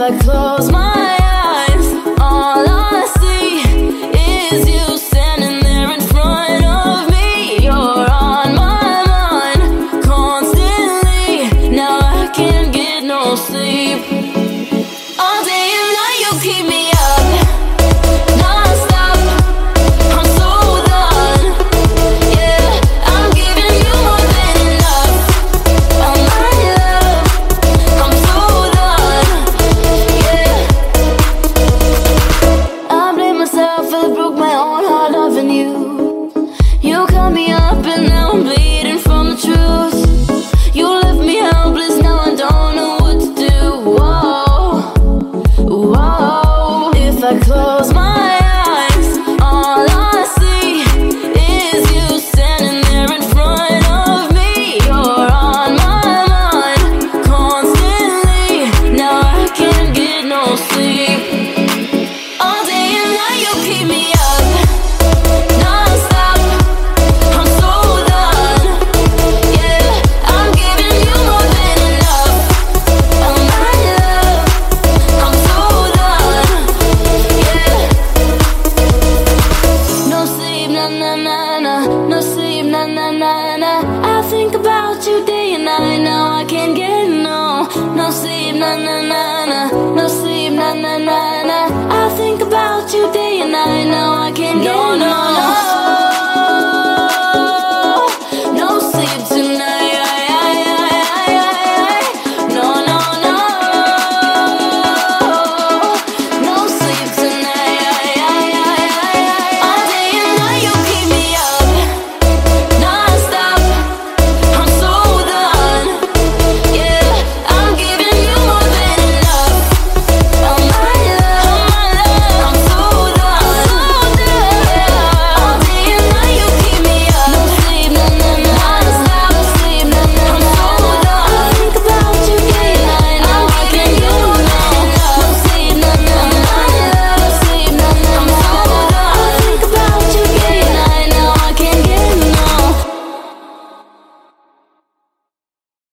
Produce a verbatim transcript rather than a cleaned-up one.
I close my eyes, all I see is you standing there in front of me. You're on my mind constantly. Now I can't get no sleep. All day and night you keep me up, non-stop. I'm so done. Yeah, I'm giving you more than enough. Oh my love, I'm so done. Yeah, I blame myself, I broke my own heart loving you. You cut me up and now I'm bleeding from the truth. You left me helpless, now I don't know what to do. Whoa, whoa. If I close my eyes, all I see is you standing there in front of me. You're on my mind constantly. Now I can't get no sleep. All day and night you keep me up, non-stop. I'm so done. Yeah, I'm giving you more than enough. Oh my love, I'm so done. Yeah, no sleep, na na na na. No sleep, na na na na. I think about you day and night. Now I can't get no. No sleep, na na na na. No sleep, na na na na. I think about you day and night. Now I can't get no, no, no.